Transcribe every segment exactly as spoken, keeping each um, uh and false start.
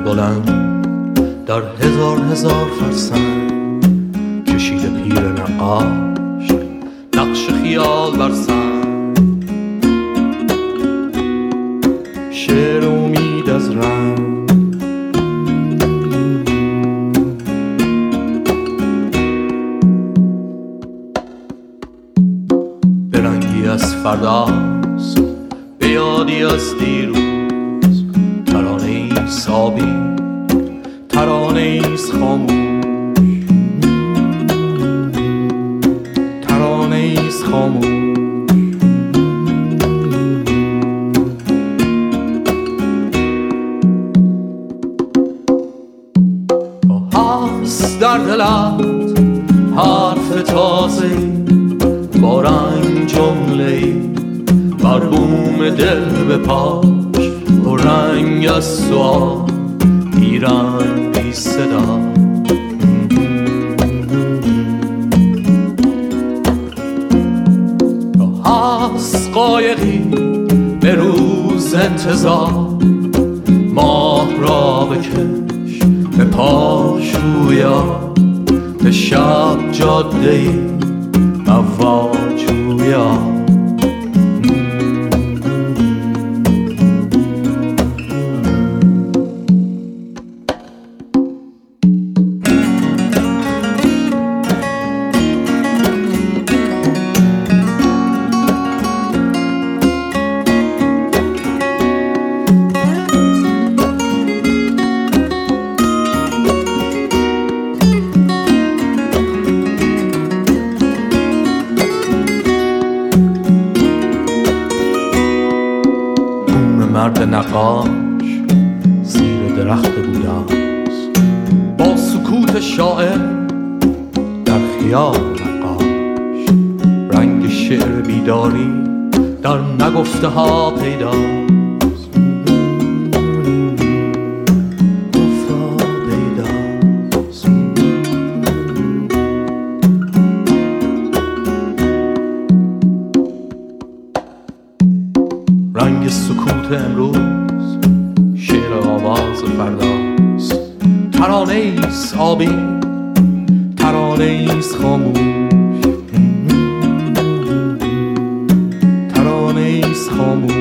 بلند در هزار هزار فرسنگ کشیده پیر نقاش نقش خیال بر سنگ، شعر امید از رنگ. به رنگی از فرداست، به یادی از دیروز، ترانه ایست آبی، ترانه ایست خاموش، ترانه ایست خاموش. هست در دلت حرف تازه با رنگ جمله‌ای بر بوم دل بپاش، با رنگ از سؤال بی رنگ بی صدا. هست قایقی به روز انتظار، ماه را بکش به پاش رویا، به شب جاده‌ای مواج رویا. مرد نقاش زیر درخت بوداست، با سکوت شاعر در خیال نقاش. رنگ شعر بیداری در نگفته ها پیداست، گفتا پیداست. رنگ سکوت امروز شعر آواز فرداست، ترانه ایست آبی، ترانه ایست خاموش، ترانه ایست خاموش.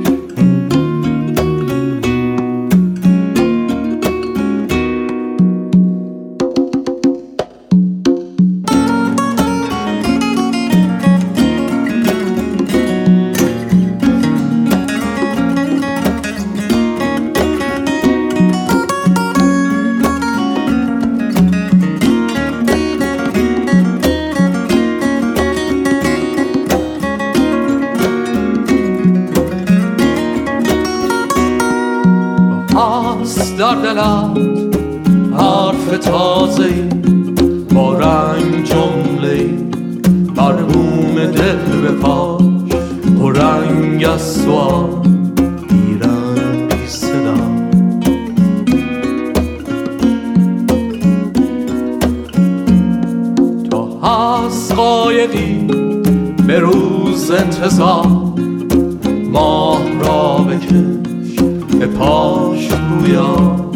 هست در دلت حرف تازه‌ای با رنگ جمله‌ای بر بوم دل بپاش، و رنگ از سؤال بی رنگ بی صدا. تا هست قایقی به روز انتظار، ماه را بکش به پاش رویا،